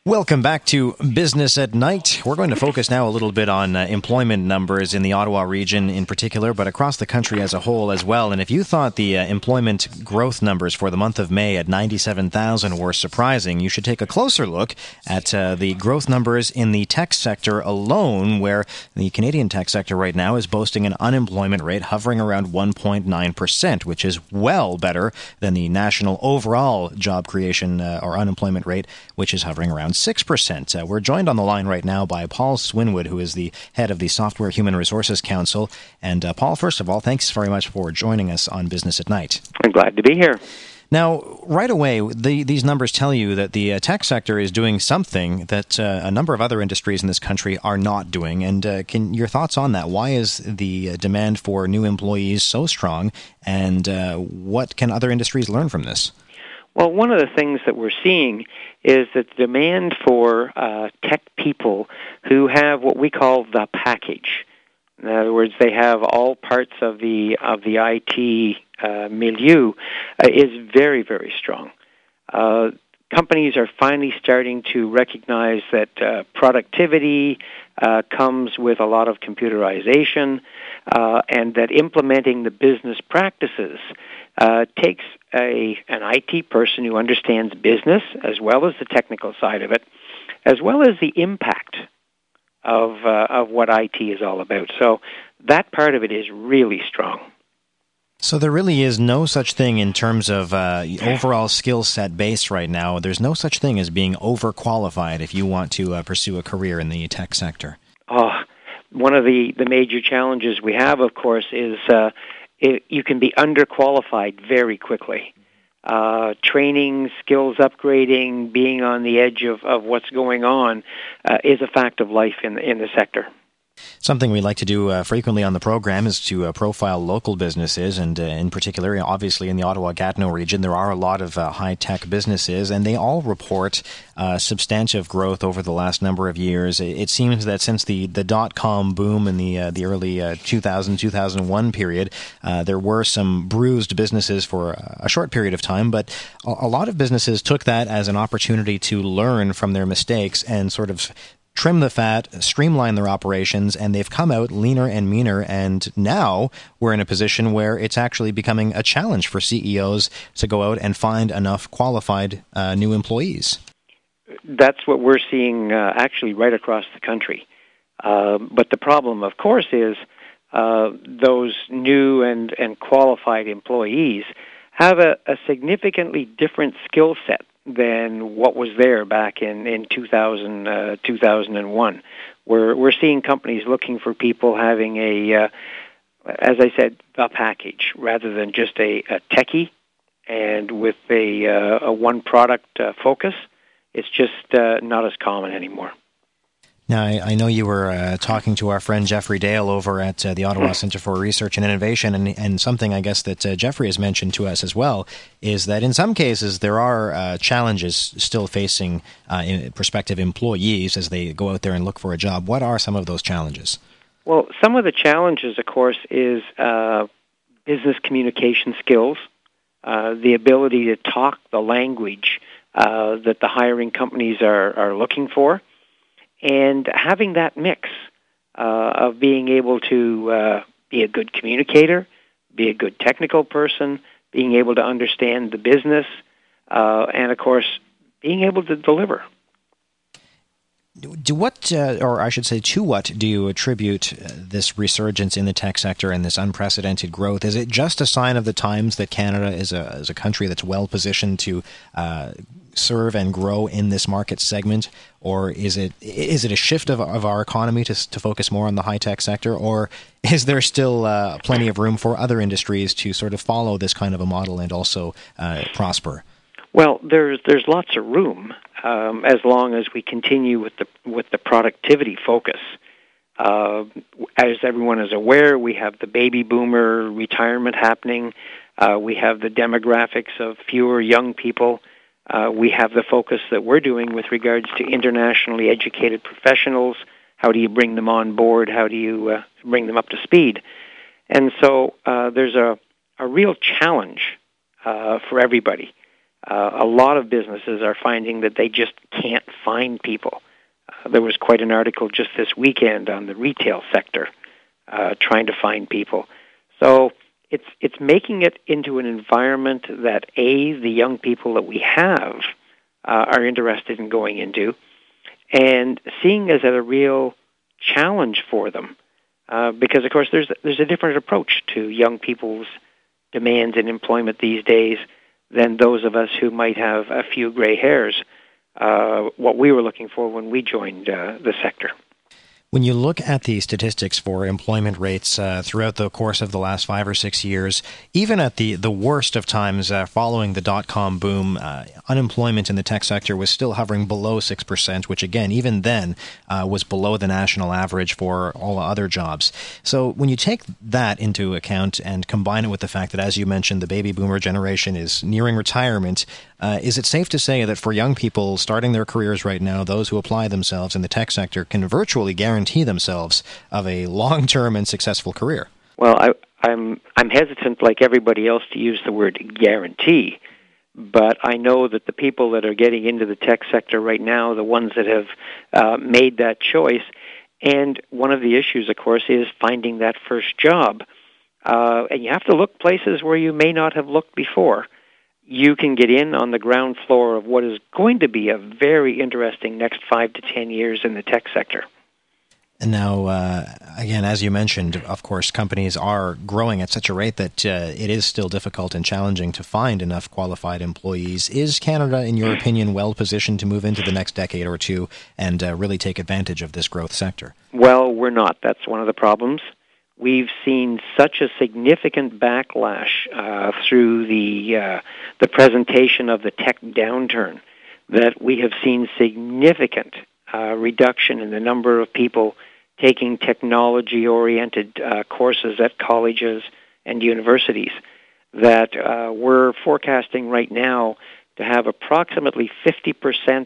Welcome back to Business at Night. We're going to focus now a little bit on employment numbers in the Ottawa region in particular, but across the country as a whole as well. And if you thought the employment growth numbers for the month of May at 97,000 were surprising, you should take a closer look at the growth numbers in the tech sector alone, where the Canadian tech sector right now is boasting an unemployment rate hovering around 1.9%, which is well better than the national overall job creation or unemployment rate, which is hovering around 6%. We're joined on the line right now by Paul Swinwood, who is the head of the Software Human Resources Council. And Paul, first of all, thanks very much for joining us on Business at Night. I'm glad to be here. Now, right away, these numbers tell you that the tech sector is doing something that a number of other industries in this country are not doing. And your thoughts on that? Why is the demand for new employees so strong? And what can other industries learn from this? Well, one of the things that we're seeing is that the demand for tech people who have what we call the package. In other words, they have all parts of the IT milieu is very, very strong. Companies are finally starting to recognize that productivity comes with a lot of computerization, and that implementing the business practices takes an IT person who understands business as well as the technical side of it, as well as the impact of what IT is all about. So that part of it is really strong. So there really is no such thing in terms of overall skill set base right now. There's no such thing as being overqualified if you want to pursue a career in the tech sector. One of the major challenges we have, of course, is you can be underqualified very quickly. Training, skills upgrading, being on the edge of what's going on is a fact of life in the sector. Something we like to do frequently on the program is to profile local businesses, and in particular, obviously in the Ottawa-Gatineau region, there are a lot of high-tech businesses, and they all report substantive growth over the last number of years. It seems that since the dot-com boom in the early 2001 period, there were some bruised businesses for a short period of time, but a lot of businesses took that as an opportunity to learn from their mistakes and sort of trim the fat, streamline their operations, and they've come out leaner and meaner, and now we're in a position where it's actually becoming a challenge for CEOs to go out and find enough qualified new employees. That's what we're seeing actually right across the country. But the problem, of course, is those new and qualified employees have a significantly different skill set than what was there back in 2001. We're seeing companies looking for people having as I said, a package rather than just a techie and with a one product focus. It's just not as common anymore. Now, I know you were talking to our friend Jeffrey Dale over at the Ottawa Centre for Research and Innovation, and something I guess that Jeffrey has mentioned to us as well is that in some cases there are challenges still facing prospective employees as they go out there and look for a job. What are some of those challenges? Well, some of the challenges, of course, is business communication skills, the ability to talk the language that the hiring companies are looking for. And having that mix of being able to be a good communicator, be a good technical person, being able to understand the business, and, of course, being able to deliver. To what do you attribute this resurgence in the tech sector and this unprecedented growth? Is it just a sign of the times that Canada is a country that's well positioned to serve and grow in this market segment, or is it a shift of our economy to focus more on the high tech sector, or is there still plenty of room for other industries to sort of follow this kind of a model and also prosper? Well, there's lots of room as long as we continue with the productivity focus. As everyone is aware, we have the baby boomer retirement happening. We have the demographics of fewer young people. We have the focus that we're doing with regards to internationally educated professionals. How do you bring them on board? How do you bring them up to speed? And so there's a real challenge for everybody. A lot of businesses are finding that they just can't find people. There was quite an article just this weekend on the retail sector trying to find people. So it's making it into an environment that, the young people that we have are interested in going into, and seeing as a real challenge for them. Because, of course, there's a different approach to young people's demands in employment these days than those of us who might have a few gray hairs, what we were looking for when we joined the sector. When you look at the statistics for employment rates throughout the course of the last 5 or 6 years, even at the worst of times following the dot-com boom, unemployment in the tech sector was still hovering below 6%, which again, even then, was below the national average for all other jobs. So when you take that into account and combine it with the fact that, as you mentioned, the baby boomer generation is nearing retirement, is it safe to say that for young people starting their careers right now, those who apply themselves in the tech sector can virtually guarantee themselves of a long-term and successful career? Well, I'm hesitant, like everybody else, to use the word guarantee, but I know that the people that are getting into the tech sector right now, the ones that have made that choice, and one of the issues, of course, is finding that first job. And you have to look places where you may not have looked before. You can get in on the ground floor of what is going to be a very interesting next 5 to 10 years in the tech sector. And now, again, as you mentioned, of course, companies are growing at such a rate that it is still difficult and challenging to find enough qualified employees. Is Canada, in your opinion, well positioned to move into the next decade or two and really take advantage of this growth sector? Well, we're not. That's one of the problems. We've seen such a significant backlash through the presentation of the tech downturn that we have seen significant reduction in the number of people taking technology-oriented courses at colleges and universities, that we're forecasting right now to have approximately 50%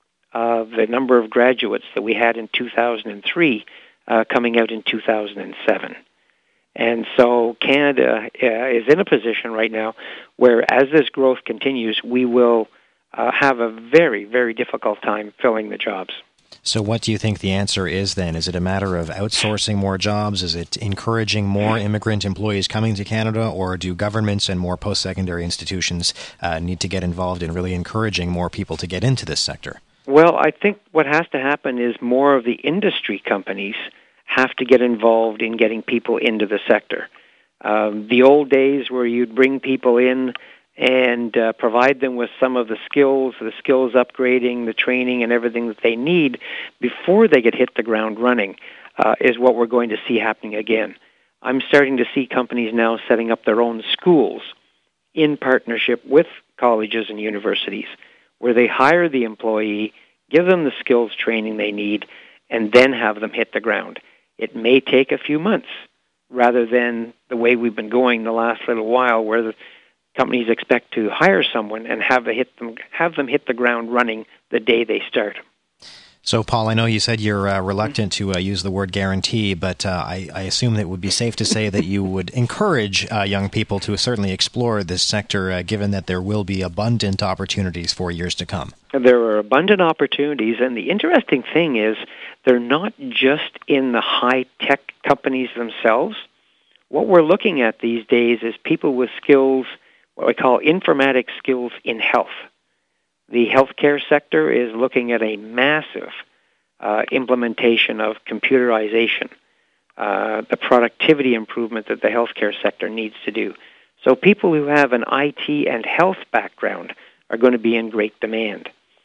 of the number of graduates that we had in 2003 coming out in 2007. And so Canada is in a position right now where, as this growth continues, we will have a very, very difficult time filling the jobs. So what do you think the answer is then? Is it a matter of outsourcing more jobs? Is it encouraging more immigrant employees coming to Canada? Or do governments and more post-secondary institutions need to get involved in really encouraging more people to get into this sector? Well, I think what has to happen is more of the industry companies have to get involved in getting people into the sector. The old days where you'd bring people in and provide them with some of the skills upgrading, the training, and everything that they need before they get hit the ground running is what we're going to see happening again. I'm starting to see companies now setting up their own schools in partnership with colleges and universities, where they hire the employee, give them the skills training they need, and then have them hit the ground. It may take a few months, rather than the way we've been going the last little while, where the companies expect to hire someone and have them hit the ground running the day they start. So, Paul, I know you said you're reluctant to use the word guarantee, but I assume that it would be safe to say that you would encourage young people to certainly explore this sector, given that there will be abundant opportunities for years to come. There are abundant opportunities, and the interesting thing is they're not just in the high-tech companies themselves. What we're looking at these days is people with skills, what we call informatics skills in health. The healthcare sector is looking at a massive implementation of computerization, the productivity improvement that the healthcare sector needs to do. So people who have an IT and health background are going to be in great demand.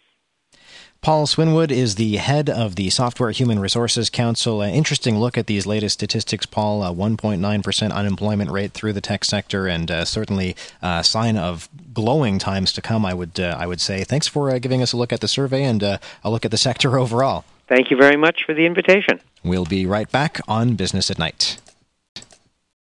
Paul Swinwood is the head of the Software Human Resources Council. An interesting look at these latest statistics, Paul. 1.9% unemployment rate through the tech sector, and certainly a sign of glowing times to come, I would say. Thanks for giving us a look at the survey and a look at the sector overall. Thank you very much for the invitation. We'll be right back on Business at Night.